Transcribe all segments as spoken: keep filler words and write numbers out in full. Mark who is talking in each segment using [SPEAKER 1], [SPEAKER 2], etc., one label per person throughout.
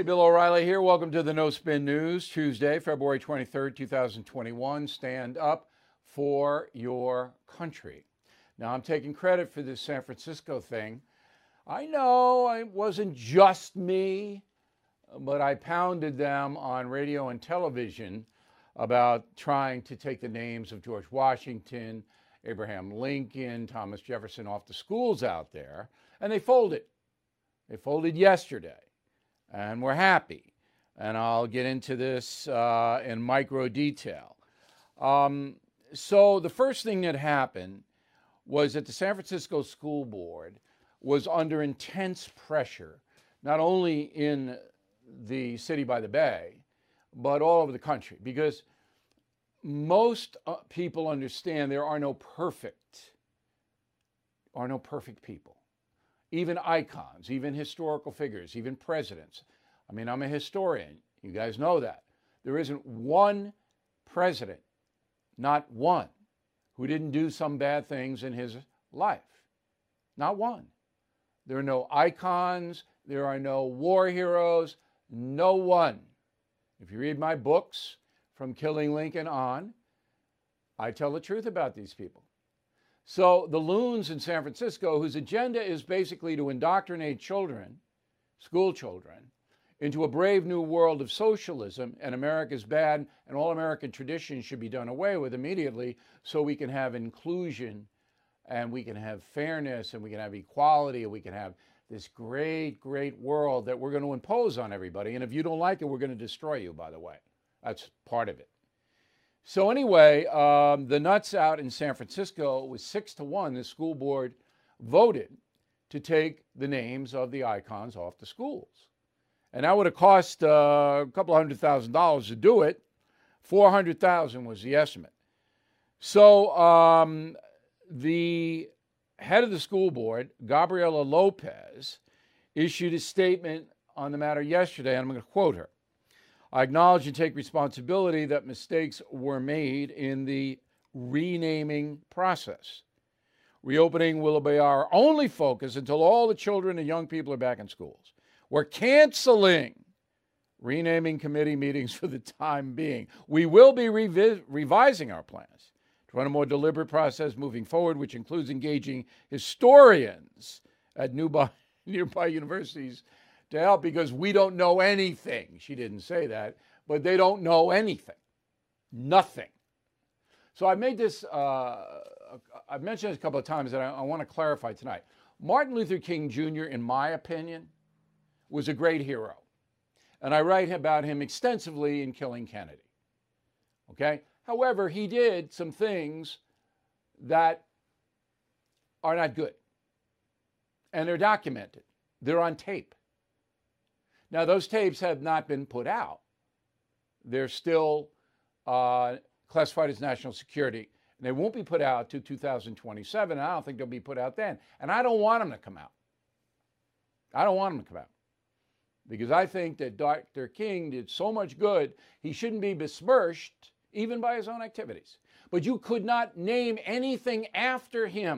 [SPEAKER 1] Bill O'Reilly here. Welcome to the No Spin News, Tuesday, February twenty-third, two thousand twenty-one. Stand up for your country. Now, I'm taking credit for this San Francisco thing. I know it wasn't just me, but I pounded them on radio and television about trying to take the names of George Washington, Abraham Lincoln, Thomas Jefferson off the schools out there, and they folded. They folded yesterday, and we're happy. And I'll get into this uh, in micro detail. Um, so the first thing that happened was that the San Francisco School Board was under intense pressure, not only in the city by the bay, but all over the country, because most uh, people understand there are no perfect, are no perfect people. Even icons, even historical figures, even presidents. I mean, I'm a historian. You guys know that. There isn't one president, not one, who didn't do some bad things in his life. Not one. There are no icons. There are no war heroes. No one. If you read my books, from Killing Lincoln on, I tell the truth about these people. So the loons in San Francisco, whose agenda is basically to indoctrinate children, school children, into a brave new world of socialism, and America's bad and all American traditions should be done away with immediately so we can have inclusion and we can have fairness and we can have equality and we can have this great, great world that we're going to impose on everybody. And if you don't like it, we're going to destroy you, by the way. That's part of it. So anyway, um, the nuts out in San Francisco was six to one. The school board voted to take the names of the icons off the schools. And that would have cost uh, a couple of hundred thousand dollars to do it. four hundred thousand was the estimate. So um, the head of the school board, Gabriela Lopez, issued a statement on the matter yesterday, and I'm going to quote her. I acknowledge and take responsibility that mistakes were made in the renaming process. Reopening will be our only focus until all the children and young people are back in schools. We're canceling renaming committee meetings for the time being. We will be revis- revising our plans to run a more deliberate process moving forward, which includes engaging historians at nearby, nearby universities to help, because we don't know anything. She didn't say that, but they don't know anything. Nothing. So I made this, uh, I've mentioned this a couple of times, and I, I want to clarify tonight. Martin Luther King Junior, in my opinion, was a great hero. And I write about him extensively in Killing Kennedy. Okay? However, he did some things that are not good. And they're documented. They're on tape. Now, those tapes have not been put out. They're still uh, classified as national security. And they won't be put out to two thousand twenty-seven. And I don't think they'll be put out then. And I don't want them to come out. I don't want them to come out. Because I think that Doctor King did so much good, he shouldn't be besmirched even by his own activities. But you could not name anything after him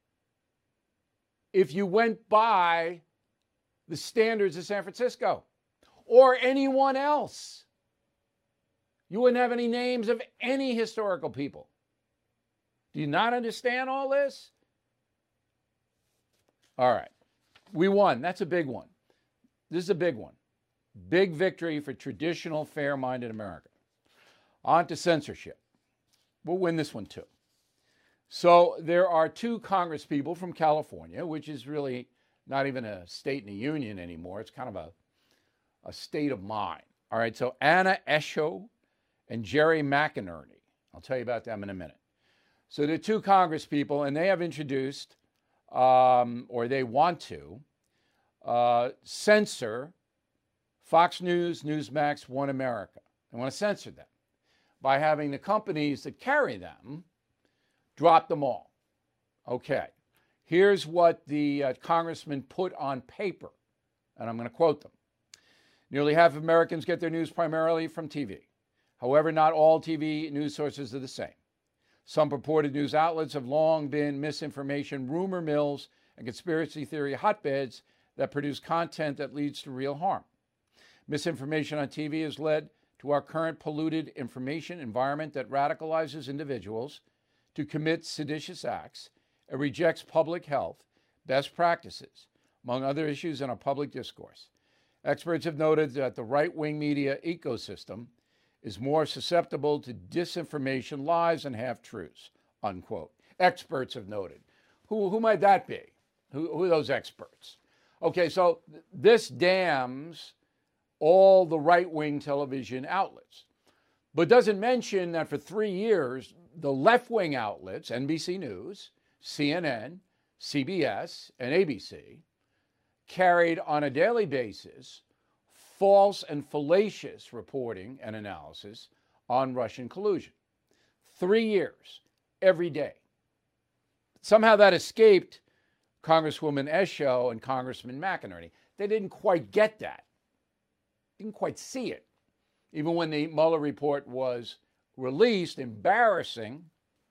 [SPEAKER 1] if you went by the standards of San Francisco or anyone else. You wouldn't have any names of any historical people. Do you not understand all this? All right. We won. That's a big one. This is a big one. Big victory for traditional, fair-minded America. On to censorship. We'll win this one too. So there are two Congress people from California, which is really not even a state in the union anymore. It's kind of a, a state of mind. All right, so Anna Eshoo and Jerry McInerney. I'll tell you about them in a minute. So they're two Congress people, and they have introduced, um, or they want to, uh, censor Fox News, Newsmax, One America. They want to censor them by having the companies that carry them drop them all. Okay. Here's what the uh, congressman put on paper, and I'm going to quote them. Nearly half of Americans get their news primarily from T V. However, not all T V news sources are the same. Some purported news outlets have long been misinformation, rumor mills, and conspiracy theory hotbeds that produce content that leads to real harm. Misinformation on T V has led to our current polluted information environment that radicalizes individuals to commit seditious acts and rejects public health best practices, among other issues in our public discourse. Experts have noted that the right-wing media ecosystem is more susceptible to disinformation, lies, and half-truths, unquote. Experts have noted. Who, who might that be? Who, who are those experts? Okay, so th- this damns all the right-wing television outlets, but doesn't mention that for three years, the left-wing outlets, N B C News, C N N, C B S, and A B C, carried on a daily basis false and fallacious reporting and analysis on Russian collusion. Three years, every day. Somehow that escaped Congresswoman Eshoo and Congressman McInerney. They didn't quite get that. Didn't quite see it. Even when the Mueller report was released, embarrassing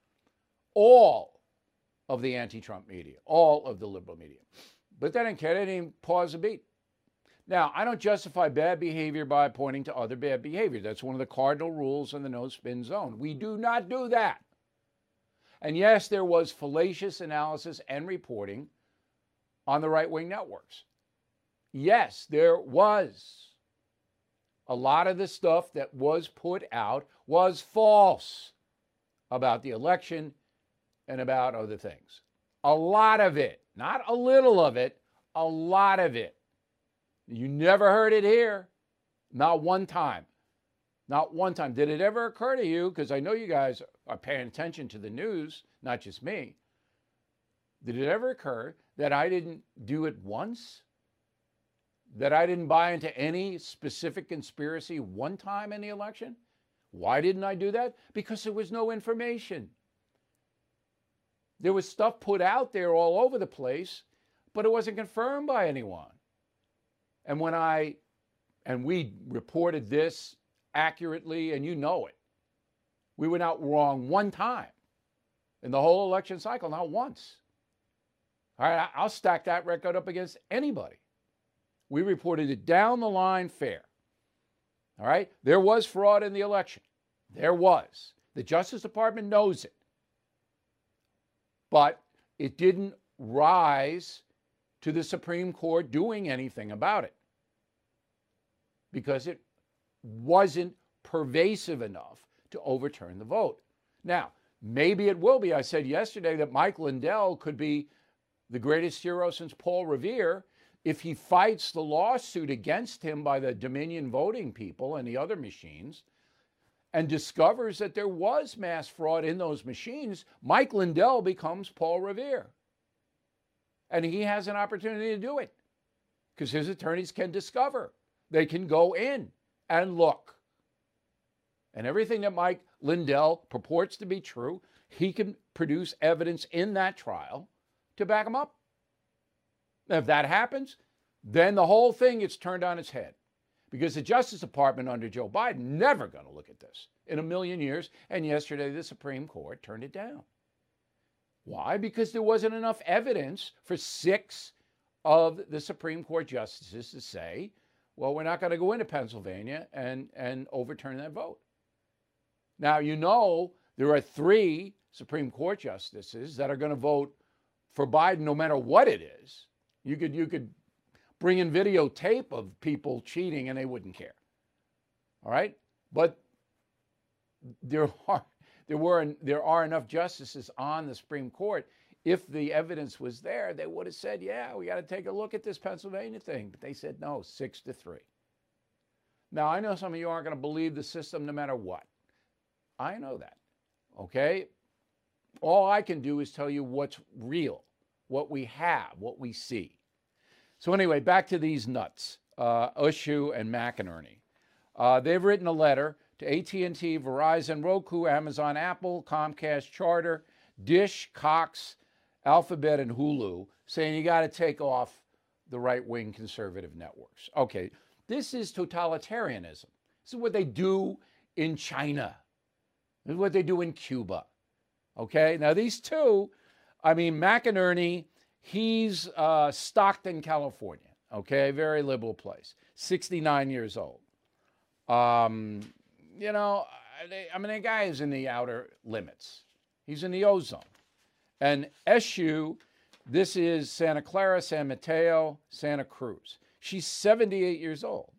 [SPEAKER 1] all of the anti-Trump media, all of the liberal media. But they didn't care. They didn't pause a beat. Now, I don't justify bad behavior by pointing to other bad behavior. That's one of the cardinal rules in the no-spin zone. We do not do that. And yes, there was fallacious analysis and reporting on the right-wing networks. Yes, there was. A lot of the stuff that was put out was false about the election and about other things. A lot of it, not a little of it, a lot of it. You never heard it here, not one time. Not one time. Did it ever occur to you, because I know you guys are paying attention to the news, not just me, did it ever occur that I didn't do it once? That I didn't buy into any specific conspiracy one time in the election? Why didn't I do that? Because there was no information. There was stuff put out there all over the place, but it wasn't confirmed by anyone. And when I, and we reported this accurately, and you know it, we were not wrong one time in the whole election cycle, not once. All right, I'll stack that record up against anybody. We reported it down the line fair. All right, there was fraud in the election. There was. The Justice Department knows it. But it didn't rise to the Supreme Court doing anything about it because it wasn't pervasive enough to overturn the vote. Now, maybe it will be. I said yesterday that Mike Lindell could be the greatest hero since Paul Revere if he fights the lawsuit against him by the Dominion voting people and the other machines and discovers that there was mass fraud in those machines. Mike Lindell becomes Paul Revere. And he has an opportunity to do it because his attorneys can discover. They can go in and look. And everything that Mike Lindell purports to be true, he can produce evidence in that trial to back him up. If that happens, then the whole thing gets turned on its head because the Justice Department under Joe Biden never going to look at this in a million years. And yesterday, the Supreme Court turned it down. Why? Because there wasn't enough evidence for six of the Supreme Court justices to say, well, we're not going to go into Pennsylvania and, and overturn that vote. Now, you know, there are three Supreme Court justices that are going to vote for Biden no matter what it is. You could, you could bring in videotape of people cheating and they wouldn't care. All right? But there are, there were, there are enough justices on the Supreme Court. If the evidence was there, they would have said, yeah, we got to take a look at this Pennsylvania thing. But they said no, six to three. Now, I know some of you aren't going to believe the system no matter what. I know that. Okay? All I can do is tell you what's real, what we have, what we see. So anyway, back to these nuts, uh, Eshoo and McInerney. Uh, they've written a letter to A T and T, Verizon, Roku, Amazon, Apple, Comcast, Charter, Dish, Cox, Alphabet, and Hulu, saying you got to take off the right-wing conservative networks. Okay, this is totalitarianism. This is what they do in China. This is what they do in Cuba. Okay, now these two, I mean, McInerney, he's uh, Stockton, California, okay, very liberal place. sixty-nine years old. Um, you know, I mean, the guy is in the outer limits. He's in the ozone. And S U, this is Santa Clara, San Mateo, Santa Cruz. She's seventy-eight years old.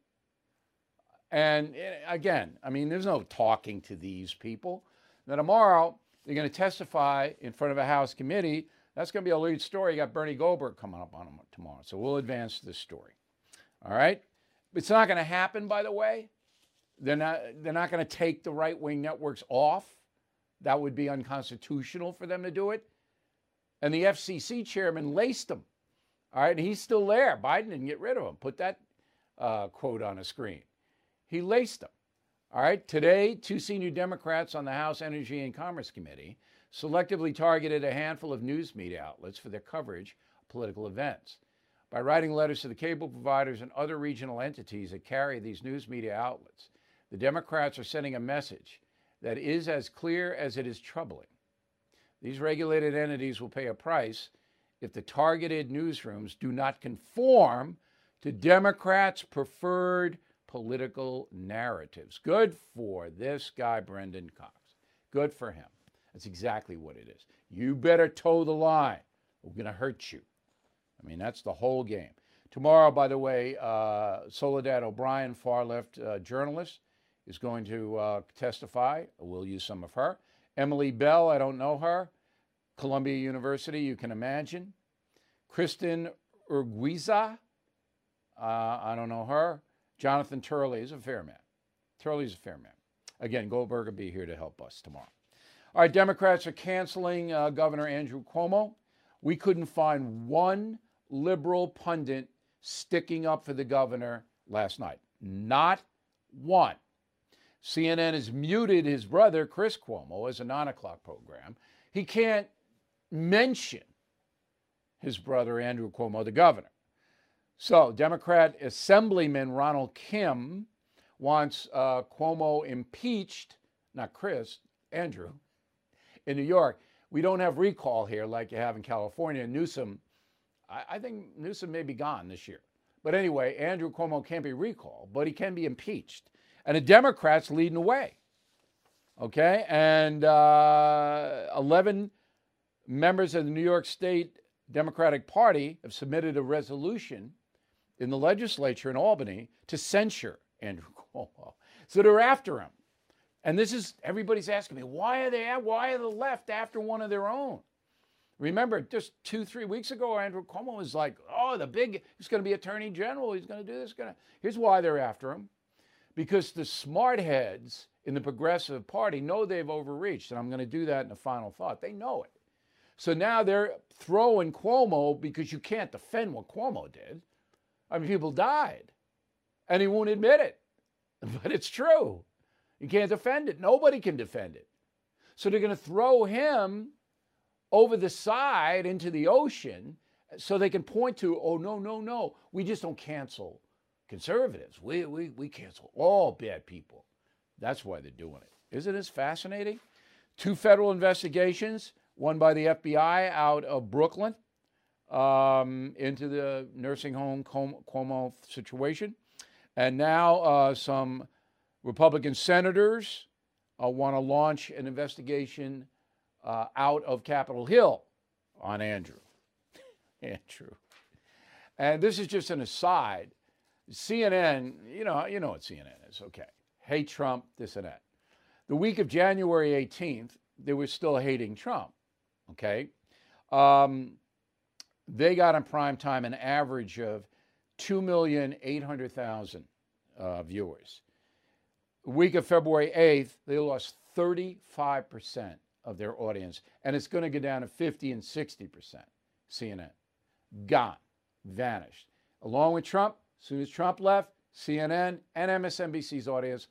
[SPEAKER 1] And again, I mean, there's no talking to these people. Now, tomorrow, they're going to testify in front of a House committee. That's going to be a lead story. You got Bernie Goldberg coming up on them tomorrow. So we'll advance this story. All right? It's not going to happen, by the way. They're not, they're not going to take the right-wing networks off. That would be unconstitutional for them to do it. And the F C C chairman laced them. All right? And he's still there. Biden didn't get rid of him. Put that uh, quote on a screen. He laced them. All right. Today, two senior Democrats on the House Energy and Commerce Committee selectively targeted a handful of news media outlets for their coverage of political events. By writing letters to the cable providers and other regional entities that carry these news media outlets, the Democrats are sending a message that is as clear as it is troubling. These regulated entities will pay a price if the targeted newsrooms do not conform to Democrats' preferred political narratives. Good for this guy, Brendan Cox. Good for him. That's exactly what it is. You better toe the line. We're going to hurt you. I mean, that's the whole game. Tomorrow, by the way, uh, Soledad O'Brien, far-left uh, journalist, is going to uh, testify. We'll use some of her. Emily Bell, I don't know her. Columbia University, you can imagine. Kristen Urquiza, uh, I don't know her. Jonathan Turley is a fair man. Turley's a fair man. Again, Goldberg will be here to help us tomorrow. All right, Democrats are canceling uh, Governor Andrew Cuomo. We couldn't find one liberal pundit sticking up for the governor last night. Not one. C N N has muted his brother, Chris Cuomo, as a nine o'clock program. He can't mention his brother, Andrew Cuomo, the governor. So, Democrat Assemblyman Ronald Kim wants uh, Cuomo impeached, not Chris, Andrew, in New York. We don't have recall here like you have in California. Newsom, I, I think Newsom may be gone this year. But anyway, Andrew Cuomo can't be recalled, but he can be impeached. And the Democrats leading the way. Okay? And uh, eleven members of the New York State Democratic Party have submitted a resolution in the legislature in Albany to censure Andrew Cuomo. So they're after him. And this is, everybody's asking me, why are they, why are the left after one of their own? Remember, just two, three weeks ago, Andrew Cuomo was like, oh, the big, he's going to be attorney general. He's going to do this. Gonna. Here's why they're after him. Because the smart heads in the Progressive Party know they've overreached. And I'm going to do that in a final thought. They know it. So now they're throwing Cuomo because you can't defend what Cuomo did. I mean, people died. And he won't admit it. But it's true. You can't defend it. Nobody can defend it. So they're going to throw him over the side into the ocean so they can point to, oh, no, no, no. We just don't cancel conservatives. We, we, we cancel all bad people. That's why they're doing it. Isn't this fascinating? Two federal investigations, one by the F B I out of Brooklyn um, into the nursing home Cuomo situation. And now uh, some Republican senators uh, want to launch an investigation uh, out of Capitol Hill on Andrew. Andrew. And this is just an aside. C N N, you know, you know what C N N is, okay. Hate Trump, this and that. The week of January eighteenth, they were still hating Trump, okay? Um, they got in prime time an average of two million eight hundred thousand uh, viewers. The week of February eighth, they lost thirty-five percent of their audience, and it's going to go down to fifty and sixty percent. C N N. Gone. Vanished. Along with Trump, as soon as Trump left, C N N and M S N B C's audience,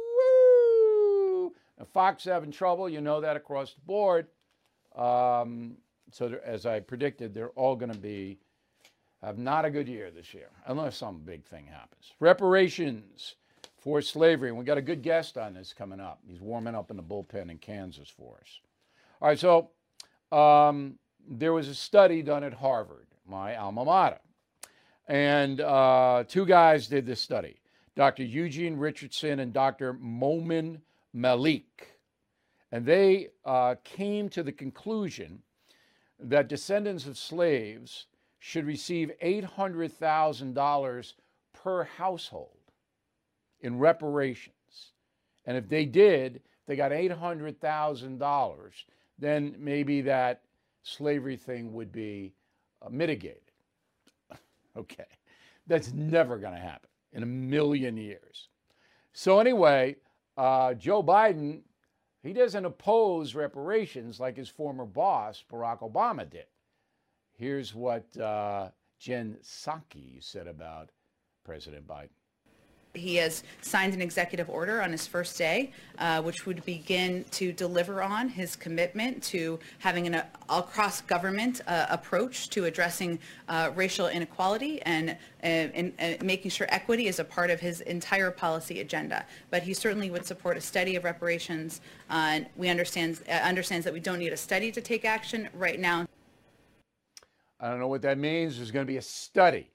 [SPEAKER 1] woo! Now, Fox having trouble, you know that across the board. Um, so as I predicted, they're all going to be, have not a good year this year, unless some big thing happens. Reparations for slavery. And we got a good guest on this coming up. He's warming up in the bullpen in Kansas for us. All right, so um, there was a study done at Harvard, my alma mater. And uh, two guys did this study, Doctor Eugene Richardson and Doctor Momin Malik. And they uh, came to the conclusion that descendants of slaves should receive eight hundred thousand dollars per household in reparations. And if they did, they got eight hundred thousand dollars, then maybe that slavery thing would be uh, mitigated. Okay, that's never going to happen in a million years. So anyway, uh, Joe Biden, he doesn't oppose reparations like his former boss, Barack Obama, did. Here's what uh, Jen Psaki said about President Biden.
[SPEAKER 2] He has signed an executive order on his first day, uh, which would begin to deliver on his commitment to having an uh, across government uh, approach to addressing uh, racial inequality and, uh, and uh, making sure equity is a part of his entire policy agenda. But he certainly would support a study of reparations. Uh, we understand uh, understands that we don't need a study to take action right now.
[SPEAKER 1] I don't know what that means. There's going to be a study.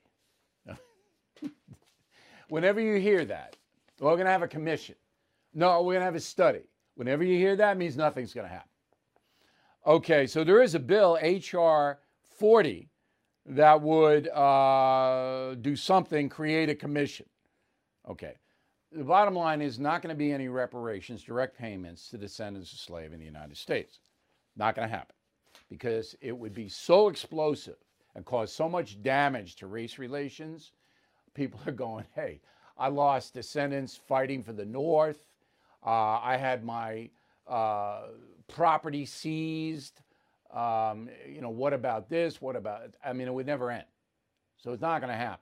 [SPEAKER 1] Whenever you hear that, we're going to have a commission. No, we're going to have a study. Whenever you hear that, it means nothing's going to happen. Okay, so there is a bill, H R forty, that would uh, do something, create a commission. Okay, the bottom line is not going to be any reparations, direct payments to descendants of slaves in the United States. Not going to happen because it would be so explosive and cause so much damage to race relations. People are going, hey, I lost descendants fighting for the North. Uh, I had my uh, property seized. Um, you know, what about this? What about, I mean, it would never end. So it's not going to happen.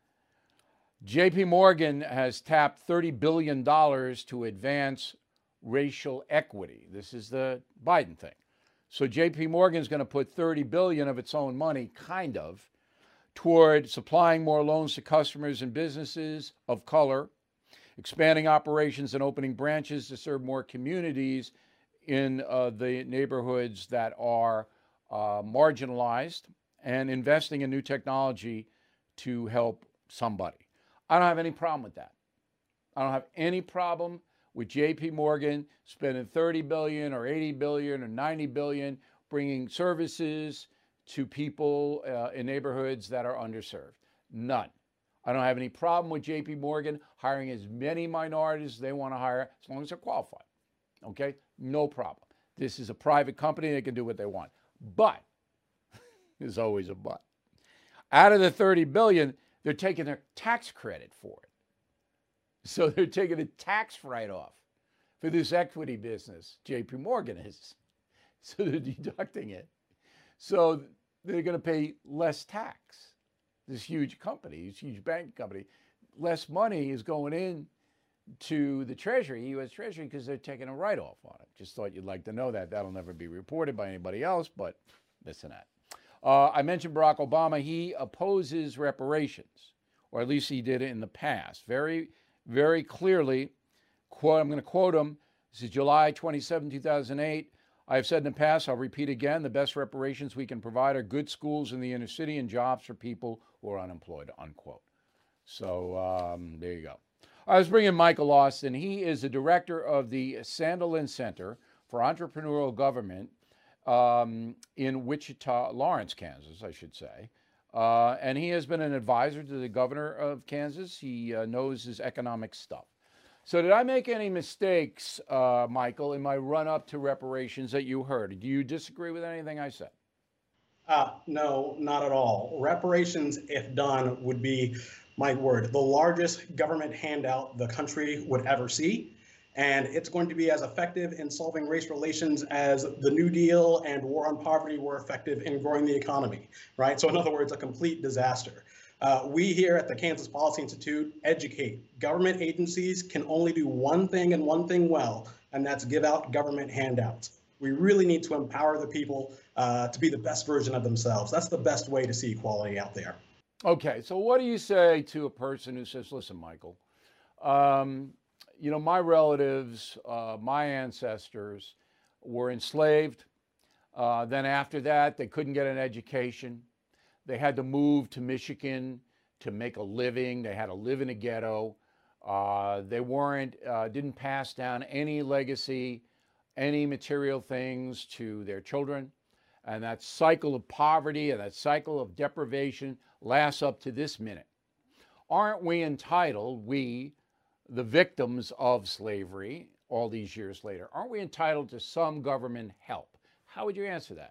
[SPEAKER 1] J P Morgan has tapped thirty billion dollars to advance racial equity. This is the Biden thing. So J P Morgan is going to put thirty billion dollars of its own money, kind of, toward supplying more loans to customers and businesses of color, expanding operations and opening branches to serve more communities in uh, the neighborhoods that are uh, marginalized, and investing in new technology to help somebody. I don't have any problem with that. I don't have any problem with J P Morgan spending thirty billion dollars or eighty billion dollars or ninety billion dollars bringing services to people uh, in neighborhoods that are underserved. None. I don't have any problem with J P Morgan hiring as many minorities as they want to hire, as long as they're qualified. Okay? No problem. This is a private company. They can do what they want. But, there's always a but. Out of the thirty billion dollars, they're taking their tax credit for it. So they're taking a tax write-off for this equity business, J P Morgan is. So they're deducting it. So they're going to pay less tax. This huge company, this huge bank company, less money is going in to the Treasury, U S Treasury, because they're taking a write-off on it. Just thought you'd like to know that. That'll never be reported by anybody else, but this and that. Uh, I mentioned Barack Obama. He opposes reparations, or at least he did it in the past. Very, very clearly, quote, I'm going to quote him. This is July twenty-seventh, two thousand eight. I have said in the past, I'll repeat again, the best reparations we can provide are good schools in the inner city and jobs for people who are unemployed, unquote. So um, there you go. I was bringing Michael Austin. He is the director of the Sandelin Center for Entrepreneurial Government um, in Wichita, Lawrence, Kansas, I should say. Uh, and he has been an advisor to the governor of Kansas. He uh, knows his economic stuff. So did I make any mistakes, uh, Michael, in my run-up to reparations that you heard? Do you disagree with anything I said?
[SPEAKER 3] Uh, no, not at all. Reparations, if done, would be, my word, the largest government handout the country would ever see. And it's going to be as effective in solving race relations as the New Deal and war on poverty were effective in growing the economy, right? So in other words, a complete disaster. Uh, we here at the Kansas Policy Institute educate. Government agencies can only do one thing and one thing well, and that's give out government handouts. We really need to empower the people uh, to be the best version of themselves. That's the best way to see equality out there.
[SPEAKER 1] Okay, so what do you say to a person who says, listen, Michael, um, you know, my relatives, uh, my ancestors were enslaved. Uh, then after that, they couldn't get an education. They had to move to Michigan to make a living. They had to live in a ghetto. Uh, they weren't, uh, didn't pass down any legacy, any material things to their children. And that cycle of poverty and that cycle of deprivation lasts up to this minute. Aren't we entitled, we, the victims of slavery all these years later, aren't we entitled to some government help? How would you answer that?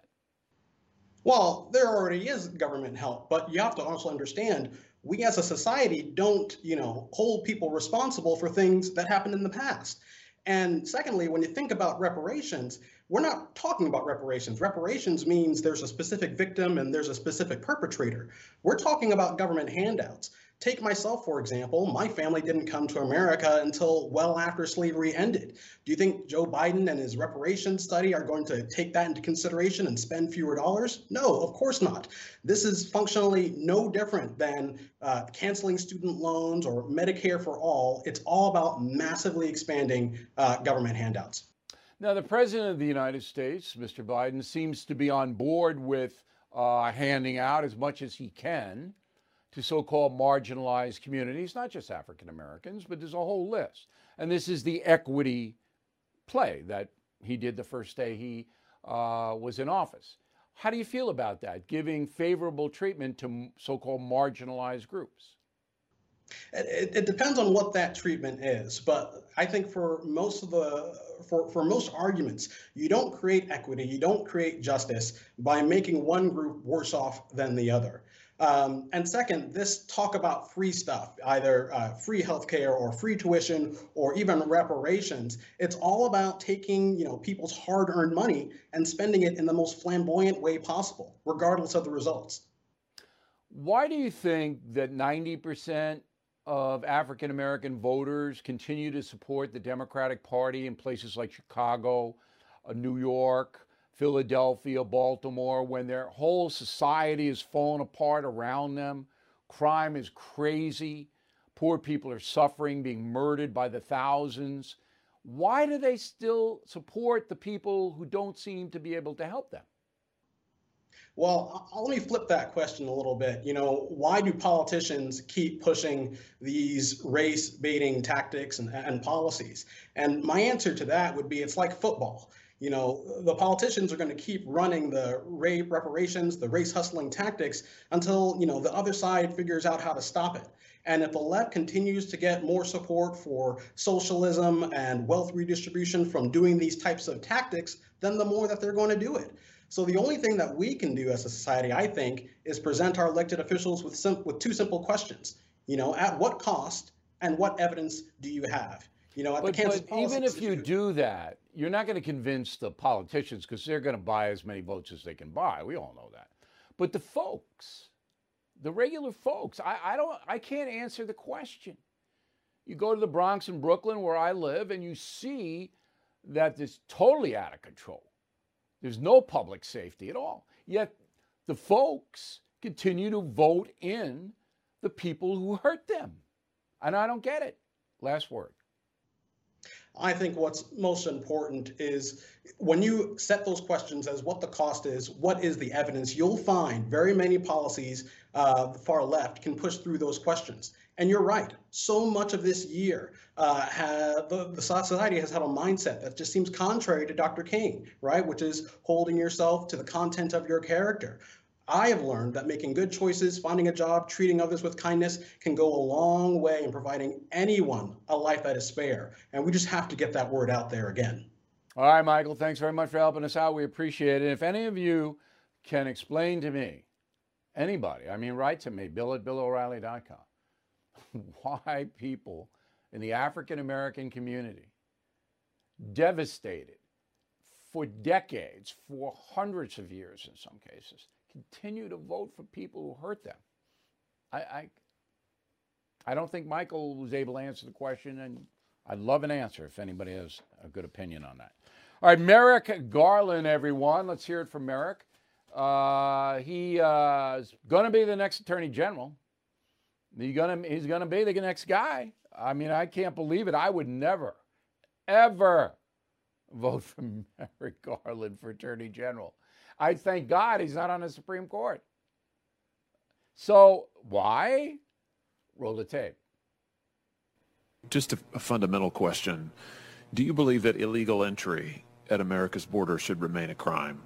[SPEAKER 3] Well, there already is government help, but you have to also understand we as a society don't, you know, hold people responsible for things that happened in the past. And secondly, when you think about reparations, we're not talking about reparations. Reparations means there's a specific victim and there's a specific perpetrator. We're talking about government handouts. Take myself, for example. My family didn't come to America until well after slavery ended. Do you think Joe Biden and his reparations study are going to take that into consideration and spend fewer dollars? No, of course not. This is functionally no different than uh, canceling student loans or Medicare for all. It's all about massively expanding uh, government handouts.
[SPEAKER 1] Now, the President of the United States, Mister Biden, seems to be on board with uh, handing out as much as he can to so-called marginalized communities, not just African Americans, but there's a whole list. And this is the equity play that he did the first day he uh, was in office. How do you feel about that, giving favorable treatment to so-called marginalized groups?
[SPEAKER 3] It, it depends on what that treatment is, but I think for most of the for, for most arguments, you don't create equity, you don't create justice by making one group worse off than the other. Um, and second, this talk about free stuff, either uh, free healthcare or free tuition or even reparations, it's all about taking, you know, people's hard-earned money and spending it in the most flamboyant way possible, regardless of the results.
[SPEAKER 1] Why do you think that ninety percent of African American voters continue to support the Democratic Party in places like Chicago, uh, New York, Philadelphia, Baltimore, when their whole society is falling apart around them? Crime is crazy. Poor people are suffering, being murdered by the thousands. Why do they still support the people who don't seem to be able to help them?
[SPEAKER 3] Well, let me flip that question a little bit. You know, why do politicians keep pushing these race baiting tactics and, and policies? And my answer to that would be it's like football. You know, the politicians are going to keep running the rape reparations, the race hustling tactics until, you know, the other side figures out how to stop it. And if the left continues to get more support for socialism and wealth redistribution from doing these types of tactics, then the more that they're going to do it. So the only thing that we can do as a society, I think, is present our elected officials with sim- with two simple questions. You know, at what cost and what evidence do you have? You know, at
[SPEAKER 1] but,
[SPEAKER 3] the Kansas
[SPEAKER 1] but
[SPEAKER 3] Policy
[SPEAKER 1] even if you
[SPEAKER 3] Institute,
[SPEAKER 1] do that, you're not going to convince the politicians because they're going to buy as many votes as they can buy. We all know that. But the folks, the regular folks, I, I don't, I can't answer the question. You go to the Bronx and Brooklyn where I live and you see that it's totally out of control. There's no public safety at all. Yet the folks continue to vote in the people who hurt them. And I don't get it. Last word.
[SPEAKER 3] I think what's most important is when you set those questions as what the cost is, what is the evidence, you'll find very many policies, uh, the far left can push through those questions. And you're right. So much of this year, uh, have, the, the society has had a mindset that just seems contrary to Doctor King, right? Which is holding yourself to the content of your character. I have learned that making good choices, finding a job, treating others with kindness can go a long way in providing anyone a life that is spare. And we just have to get that word out there again.
[SPEAKER 1] All right, Michael, thanks very much for helping us out. We appreciate it. If any of you can explain to me, anybody, I mean, write to me, bill at bill o'reilly dot com, why people in the African American community, devastated for decades, for hundreds of years in some cases, continue to vote for people who hurt them. I, I, I don't think Michael was able to answer the question, and I'd love an answer if anybody has a good opinion on that. All right, Merrick Garland, everyone. Let's hear it from Merrick. Uh, he uh, is going to be the next Attorney General. He's going to he's going to be the next guy. I mean, I can't believe it. I would never, ever vote for Merrick Garland for Attorney General. I thank God he's not on the Supreme Court. So why? Roll the tape.
[SPEAKER 4] Just a, a fundamental question. Do you believe that illegal entry at America's border should remain a crime?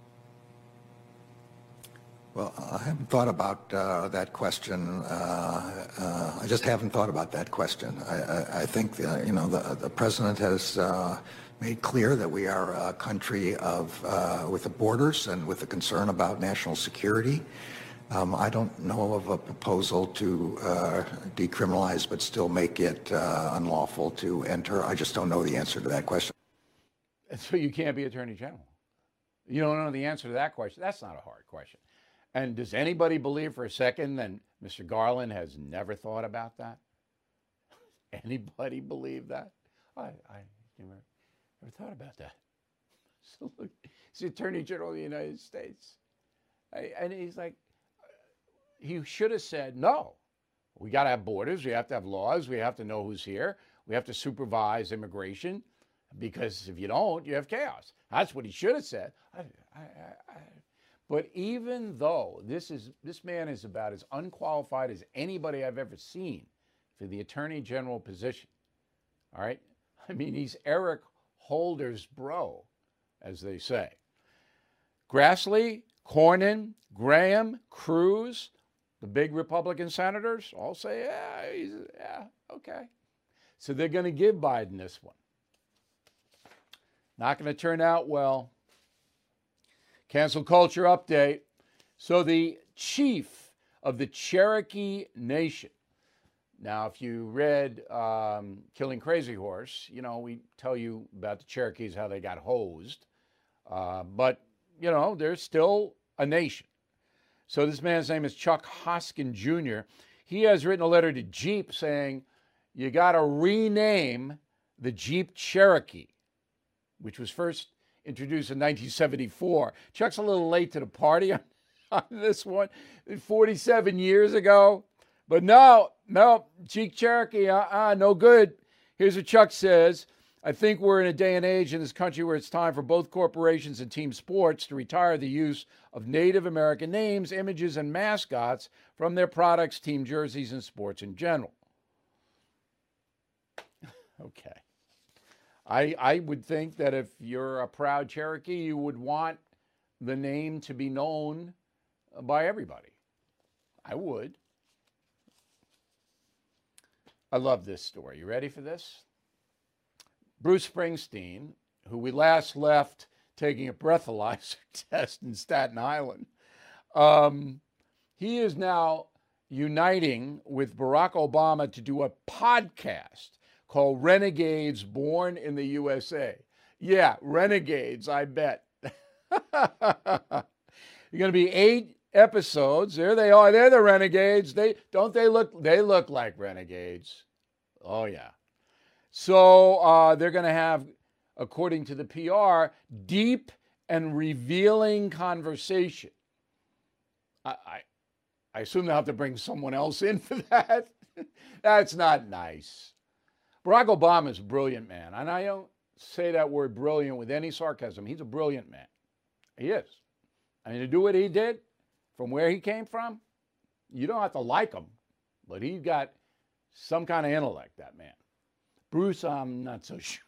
[SPEAKER 5] Well, I haven't thought about uh, that question. Uh, uh, I just haven't thought about that question. I, I, I think, uh, you know, the, the president has uh, made clear that we are a country of, uh, with the borders and with a concern about national security. Um, I don't know of a proposal to uh, decriminalize but still make it uh, unlawful to enter. I just don't know the answer to that question.
[SPEAKER 1] And so you can't be Attorney General. You don't know the answer to that question. That's not a hard question. And does anybody believe for a second that Mister Garland has never thought about that? Anybody believe that? I, I never, never thought about that. So look, he's the Attorney General of the United States. I, and he's like, he should have said, no, we got to have borders. We have to have laws. We have to know who's here. We have to supervise immigration, because if you don't, you have chaos. That's what he should have said. I, I, I, But even though this is this man is about as unqualified as anybody I've ever seen for the Attorney General position, all right? I mean, he's Eric Holder's bro, as they say. Grassley, Cornyn, Graham, Cruz, the big Republican senators all say, yeah, he's, yeah, okay. So they're going to give Biden this one. Not going to turn out well. Cancel culture update. So the chief of the Cherokee Nation. Now, if you read um, Killing Crazy Horse, you know, we tell you about the Cherokees, how they got hosed. Uh, but, you know, they're still a nation. So this man's name is Chuck Hoskin Junior He has written a letter to Jeep saying, you got to rename the Jeep Cherokee, which was first introduced in nineteen seventy-four. Chuck's a little late to the party on, on this one, forty-seven years ago. But no, no, Jeep Cherokee, uh-uh, no good. Here's what Chuck says. I think we're in a day and age in this country where it's time for both corporations and team sports to retire the use of Native American names, images, and mascots from their products, team jerseys, and sports in general. Okay. I, I would think that if you're a proud Cherokee, you would want the name to be known by everybody. I would. I love this story. You ready for this? Bruce Springsteen, who we last left taking a breathalyzer test in Staten Island, um, he is now uniting with Barack Obama to do a podcast called Renegades Born in the U S A. Yeah, Renegades, I bet. You're going to be eight episodes. There they are. They're the Renegades. They don't they look they look like renegades. Oh yeah. So uh, they're going to have, according to the P R, deep and revealing conversation. I, I, I assume they'll have to bring someone else in for that. That's not nice. Barack Obama is a brilliant man, and I don't say that word brilliant with any sarcasm. He's a brilliant man. He is. I mean, to do what he did from where he came from, you don't have to like him, but he's got some kind of intellect, that man. Bruce, I'm not so sure.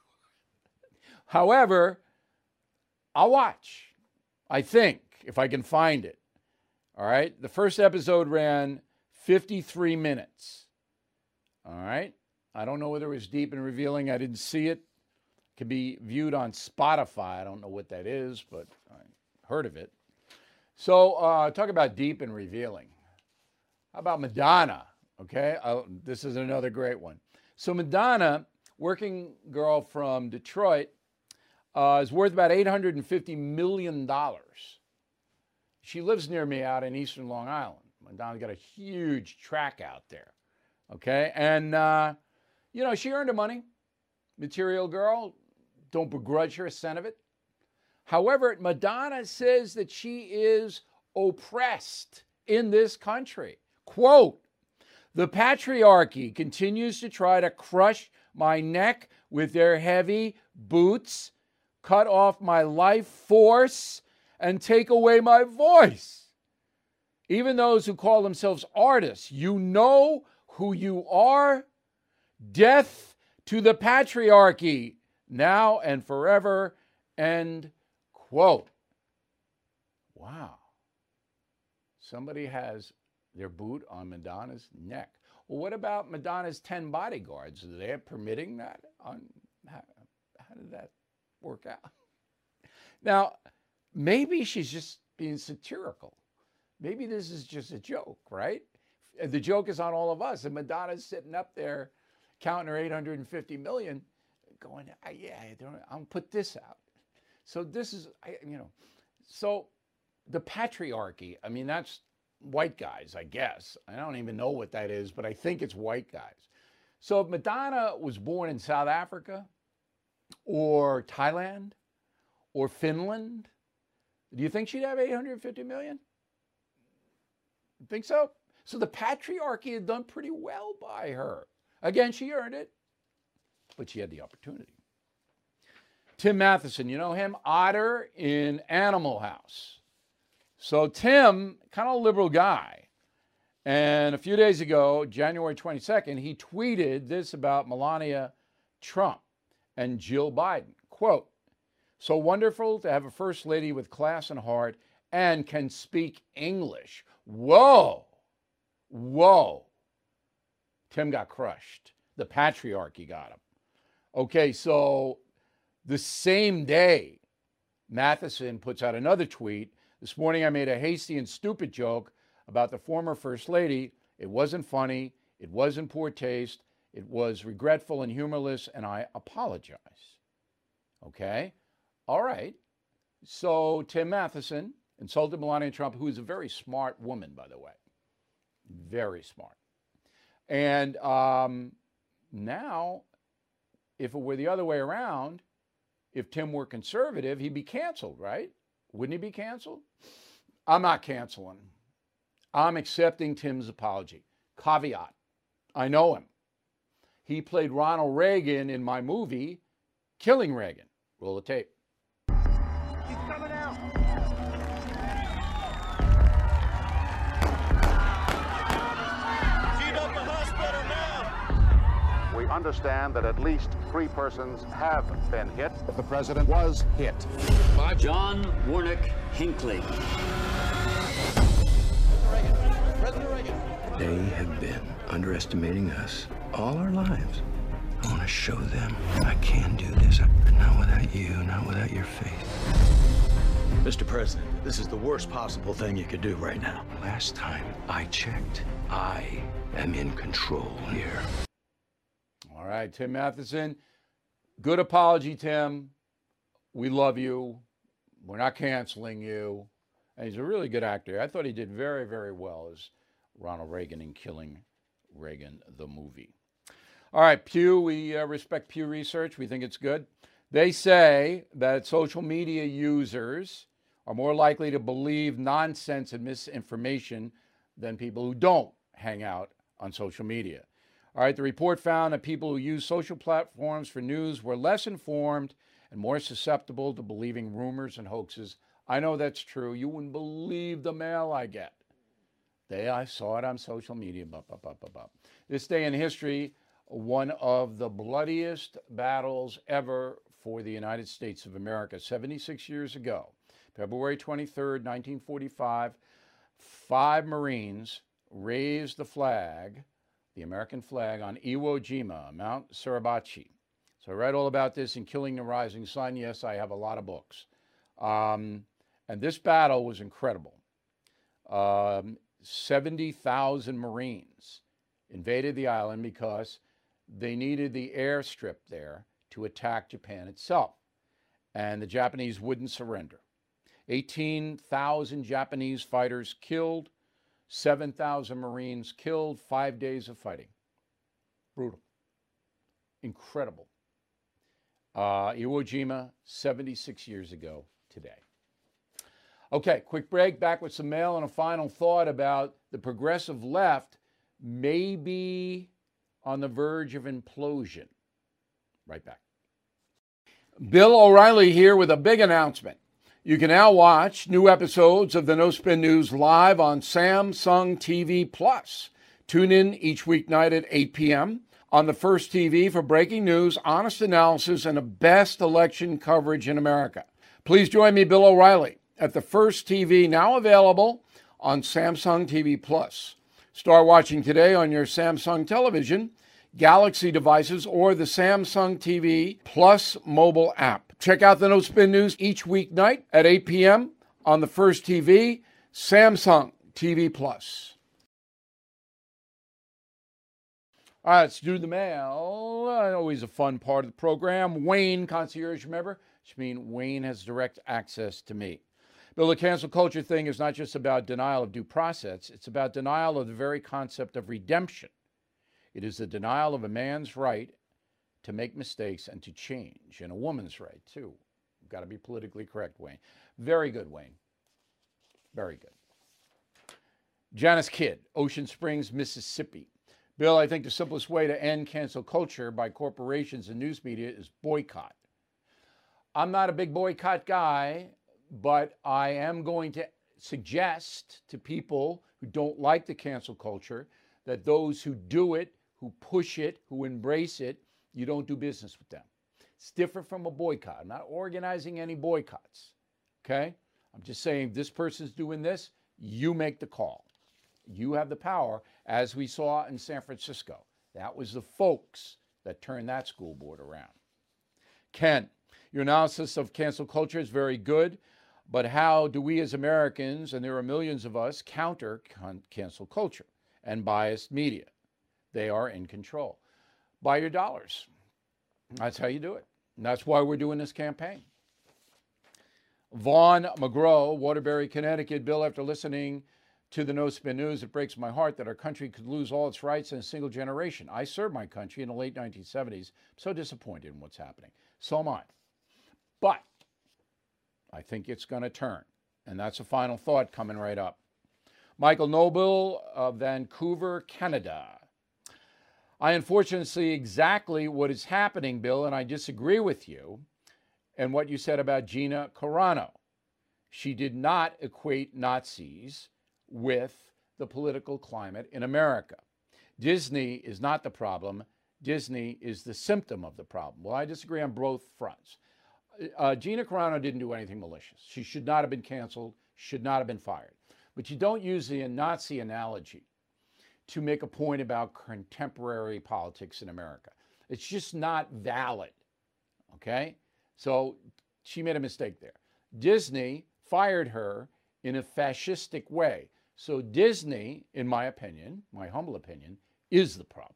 [SPEAKER 1] However, I'll watch, I think, if I can find it. All right? The first episode ran fifty-three minutes. All right? I don't know whether it was deep and revealing. I didn't see it. It can be viewed on Spotify. I don't know what that is, but I heard of it. So uh, talk about deep and revealing. How about Madonna? Okay, uh, this is another great one. So Madonna, working girl from Detroit, uh, is worth about eight hundred fifty million dollars. She lives near me out in eastern Long Island. Madonna's got a huge track out there. Okay, and, uh, you know, she earned her money. Material girl, don't begrudge her a cent of it. However, Madonna says that she is oppressed in this country. Quote, the patriarchy continues to try to crush my neck with their heavy boots, cut off my life force, and take away my voice. Even those who call themselves artists, you know who you are. Death to the patriarchy, now and forever, end quote. Wow. Somebody has their boot on Madonna's neck. Well, what about Madonna's ten bodyguards? Are they permitting that? On, how, how did that work out? Now, maybe she's just being satirical. Maybe this is just a joke, right? The joke is on all of us. And Madonna's sitting up there counting her eight hundred fifty million, going, yeah, I don't, I'll put this out. So this is, you know, so the patriarchy, I mean, that's white guys, I guess. I don't even know what that is, but I think it's white guys. So if Madonna was born in South Africa or Thailand or Finland, do you think she'd have eight hundred fifty million? You think so? So the patriarchy had done pretty well by her. Again, she earned it, but she had the opportunity. Tim Matheson, you know him? Otter in Animal House. So Tim, kind of a liberal guy. And a few days ago, January twenty-second, he tweeted this about Melania Trump and Jill Biden. Quote, so wonderful to have a first lady with class and heart and can speak English. Whoa. Whoa. Tim got crushed. The patriarchy got him. Okay, so the same day, Matheson puts out another tweet. This morning I made a hasty and stupid joke about the former First Lady. It wasn't funny. It wasn't poor taste. It was regretful and humorless, and I apologize. Okay? All right. So Tim Matheson insulted Melania Trump, who is a very smart woman, by the way. Very smart. And um, now, if it were the other way around, if Tim were conservative, he'd be canceled, right? Wouldn't he be canceled? I'm not canceling. I'm accepting Tim's apology. Caveat. I know him. He played Ronald Reagan in my movie, Killing Reagan. Roll the tape.
[SPEAKER 6] He's coming out. Feed up the hospital now.
[SPEAKER 7] We understand that at least three persons have been hit. The president was hit.
[SPEAKER 8] John Warnock Hinckley.
[SPEAKER 6] President Reagan.
[SPEAKER 9] They have been underestimating us all our lives. I want to show them I can do this. Not without you, not without your faith.
[SPEAKER 6] Mister President, this is the worst possible thing you could do right now.
[SPEAKER 9] Last time I checked, I am in control here.
[SPEAKER 1] All right, Tim Matheson. Good apology, Tim. We love you. We're not canceling you. And he's a really good actor. I thought he did very, very well as Ronald Reagan in Killing Reagan, the movie. All right, Pew, we uh, respect Pew Research. We think it's good. They say that social media users are more likely to believe nonsense and misinformation than people who don't hang out on social media. All right, the report found that people who use social platforms for news were less informed and more susceptible to believing rumors and hoaxes. I know that's true. You wouldn't believe the mail I get. They, I saw it on social media. Bup, bup, bup, bup, bup. This day in history, one of the bloodiest battles ever for the United States of America. seventy-six years ago, February twenty-third, nineteen forty-five, five Marines raised the flag, the American flag, on Iwo Jima, Mount Suribachi. So I read all about this in Killing the Rising Sun. Yes, I have a lot of books. Um, and this battle was incredible. Um, seventy thousand Marines invaded the island because they needed the airstrip there to attack Japan itself. And the Japanese wouldn't surrender. eighteen thousand Japanese fighters killed, seven thousand Marines killed, five days of fighting. Brutal. Incredible. Uh, Iwo Jima, seventy-six years ago today. Okay, quick break, back with some mail and a final thought about the progressive left may be on the verge of implosion. Right back. Bill O'Reilly here with a big announcement. You can now watch new episodes of the No Spin News live on Samsung T V Plus. Tune in each weeknight at eight p.m. on the First T V for breaking news, honest analysis, and the best election coverage in America. Please join me, Bill O'Reilly, at the First T V, now available on Samsung T V Plus. Start watching today on your Samsung television, Galaxy devices, or the Samsung T V Plus mobile app. Check out the No Spin News each weeknight at eight p.m. on the First T V, Samsung T V Plus. All right, let's do the mail. Uh, always a fun part of the program. Wayne, concierge member, which means Wayne has direct access to me. Bill, the cancel culture thing is not just about denial of due process. It's about denial of the very concept of redemption. It is the denial of a man's right to make mistakes and to change, and a woman's right, too. You've got to be politically correct, Wayne. Very good, Wayne. Very good. Janice Kidd, Ocean Springs, Mississippi. Bill, I think the simplest way to end cancel culture by corporations and news media is boycott. I'm not a big boycott guy, but I am going to suggest to people who don't like the cancel culture that those who do it, who push it, who embrace it, you don't do business with them. It's different from a boycott. I'm not organizing any boycotts, okay? I'm just saying this person's doing this, you make the call. You have the power, as we saw in San Francisco. That was the folks that turned that school board around. Ken, your analysis of cancel culture is very good, but how do we as Americans, and there are millions of us, counter con- cancel culture and biased media? They are in control. Buy your dollars. That's how you do it. And that's why we're doing this campaign. Vaughn McGraw, Waterbury, Connecticut. Bill, after listening to the No Spin News, it breaks my heart that our country could lose all its rights in a single generation. I served my country in the late nineteen seventies. I'm so disappointed in what's happening. So am I. But I think it's going to turn. And that's a final thought coming right up. Michael Noble of Vancouver, Canada. I unfortunately see exactly what is happening, Bill, and I disagree with you and what you said about Gina Carano. She did not equate Nazis with the political climate in America. Disney is not the problem. Disney is the symptom of the problem. Well, I disagree on both fronts. Uh, Gina Carano didn't do anything malicious. She should not have been canceled, should not have been fired. But you don't use the Nazi analogy to make a point about contemporary politics in America. It's just not valid, okay? So she made a mistake there. Disney fired her in a fascistic way. So Disney, in my opinion, my humble opinion, is the problem.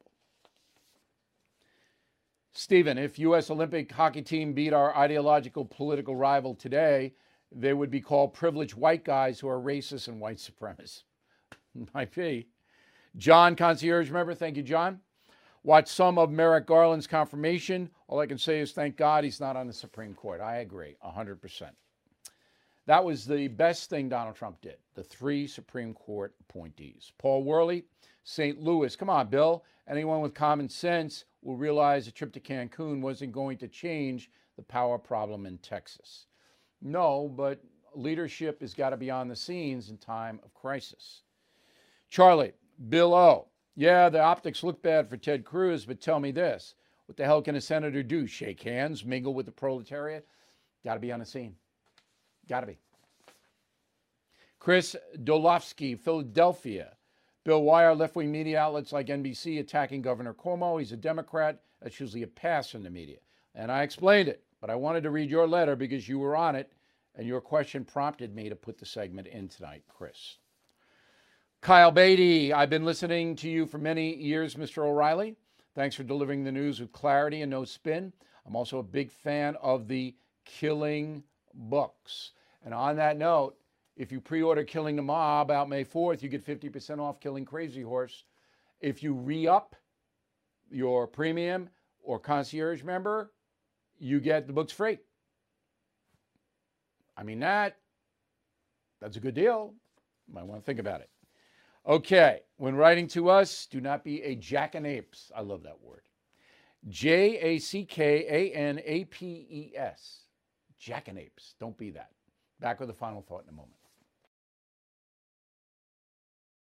[SPEAKER 1] Stephen, if U S Olympic hockey team beat our ideological political rival today, they would be called privileged white guys who are racist and white supremacists. Might be. John, concierge member, thank you, John. Watch some of Merrick Garland's confirmation. All I can say is thank God he's not on the Supreme Court. I agree, one hundred percent. That was the best thing Donald Trump did, the three Supreme Court appointees. Paul Worley, Saint Louis. Come on, Bill. Anyone with common sense will realize a trip to Cancun wasn't going to change the power problem in Texas. No, but leadership has got to be on the scenes in time of crisis. Charlie, Bill O. Yeah, the optics look bad for Ted Cruz, but tell me this. What the hell can a senator do? Shake hands, mingle with the proletariat? Got to be on the scene. Got to be. Chris Dolofsky, Philadelphia. Bill, why are left-wing media outlets like N B C attacking Governor Cuomo? He's a Democrat. That's usually a pass from the media. And I explained it, but I wanted to read your letter because you were on it, and your question prompted me to put the segment in tonight, Chris. Kyle Beatty, I've been listening to you for many years, Mister O'Reilly. Thanks for delivering the news with clarity and no spin. I'm also a big fan of the Killing books. And on that note, if you pre-order Killing the Mob out May fourth, you get fifty percent off Killing Crazy Horse. If you re-up your premium or concierge member, you get the books free. I mean, that, that's a good deal. You might want to think about it. Okay, when writing to us, do not be a jackanapes. I love that word. J A C K A N A P E S. Jackanapes. Don't be that. Back with the final thought in a moment.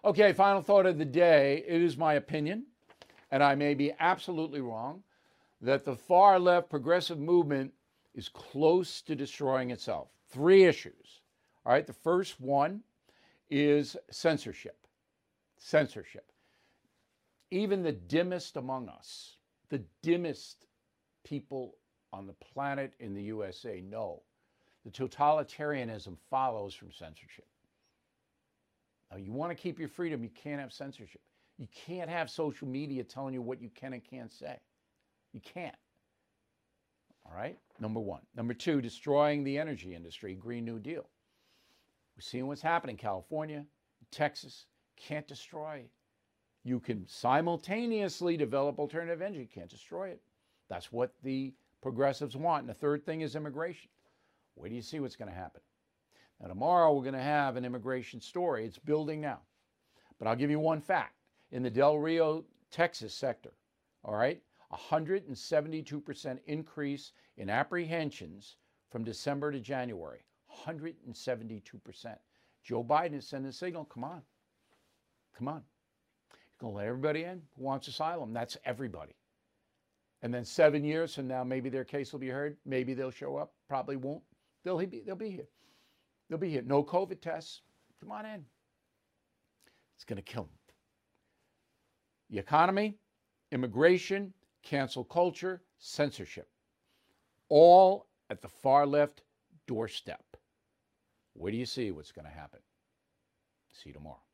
[SPEAKER 1] Okay, final thought of the day. It is my opinion, and I may be absolutely wrong, that the far left progressive movement is close to destroying itself. Three issues. All right, the first one is censorship. Censorship. Even the dimmest among us, the dimmest people on the planet in the U S A know the totalitarianism follows from censorship. Now, you want to keep your freedom, you can't have censorship. You can't have social media telling you what you can and can't say. You can't. All right? Number one. Number two, destroying the energy industry, Green New Deal. We're seeing what's happening in California, Texas. Can't destroy. You can simultaneously develop alternative energy. You can't destroy it. That's what the progressives want. And the third thing is immigration. Where do you see what's going to happen? Now, tomorrow we're going to have an immigration story. It's building now. But I'll give you one fact. In the Del Rio, Texas sector, all right, one hundred seventy-two percent increase in apprehensions from December to January. one hundred seventy-two percent. Joe Biden is sending a signal, come on. Come on. You're going to let everybody in who wants asylum. That's everybody. And then seven years from now, maybe their case will be heard. Maybe they'll show up. Probably won't. They'll be, they'll be here. They'll be here. No COVID tests. Come on in. It's going to kill them. The economy, immigration, cancel culture, censorship. All at the far left doorstep. Where do you see what's going to happen? See you tomorrow.